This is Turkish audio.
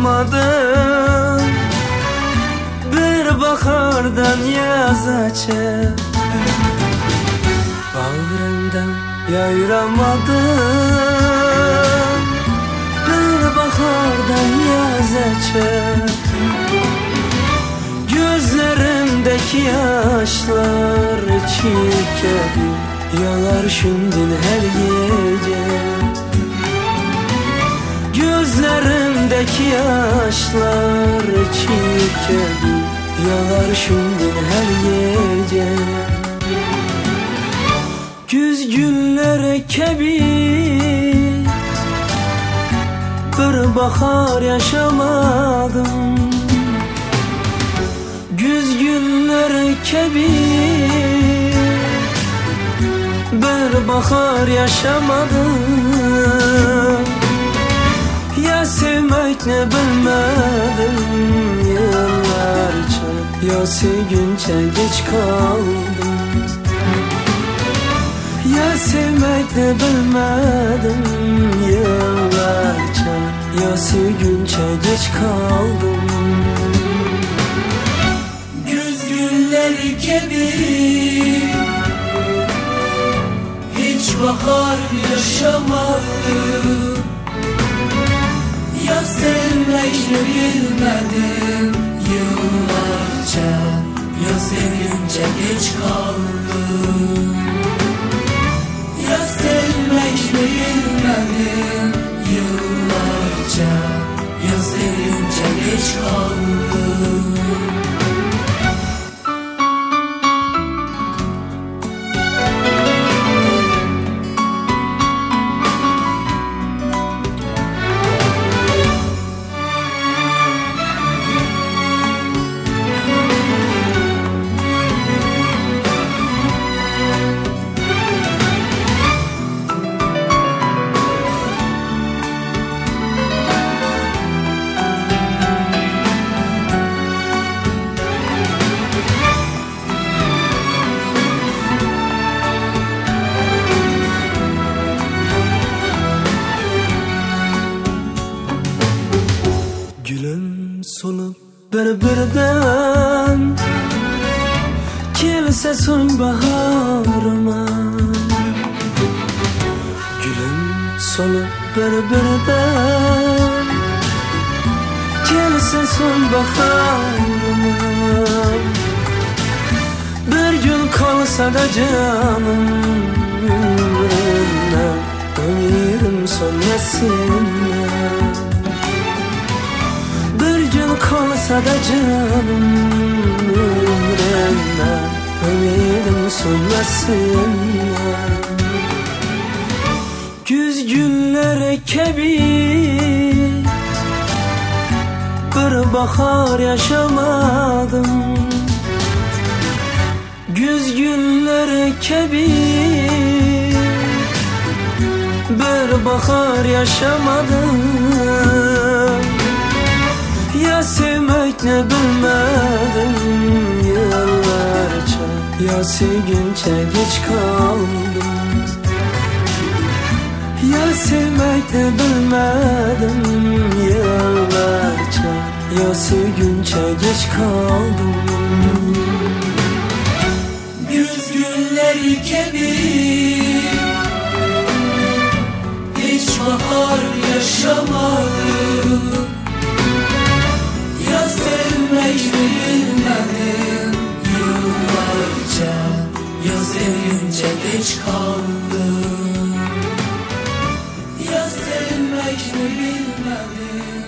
yaşamadım. Bir bahardan yazaca bağrımdan yayıramadım. Bir bahardan yazaca gözlerimdeki yaşlar çirkedi, yalar şundin her gece. Gözlerimdeki yaşlar çirkedi, yalar şundin her gece. Güz günleri kebi bir bahar yaşamadım. Güz günleri kebi bir bahar yaşamadım. Ya sevmek ne bilmedim yıllarca, ya sevgince geç kaldım. Ya sevmek ne bilmedim yıllarca, ya sevgince geç kaldım. Güz günleri gibi hiç bahar yaşamadım. Ya sevmek ne bilmedim yıllarca, ya sevince geç kaldım. Ya sevmek ne bilmedim yıllarca, ya sevince geç kaldım. Gülüm solup birden gelse sonbaharıma. Gülüm solup birden gelse sonbaharıma. Bir gün kalsa da canım ömrümden, ömrüm sönmesinler. Kalsa da canım ömrümden, ümidim sönmesin. Güz günleri kebi bir bahar yaşamadım. Güz günleri kebi bir bahar yaşamadım. Ya sevmek ne bilmedim yıllarca, ya sevgince geç kaldım. Ya sevmek ne bilmedim yıllarca, ya sevgince geç kaldım. Güz günleri gibi hiç bahar yaşamadım. Ya sevmek bilmedim yıllarca, ya sevince geç kaldım. Ya sevmek bilmedim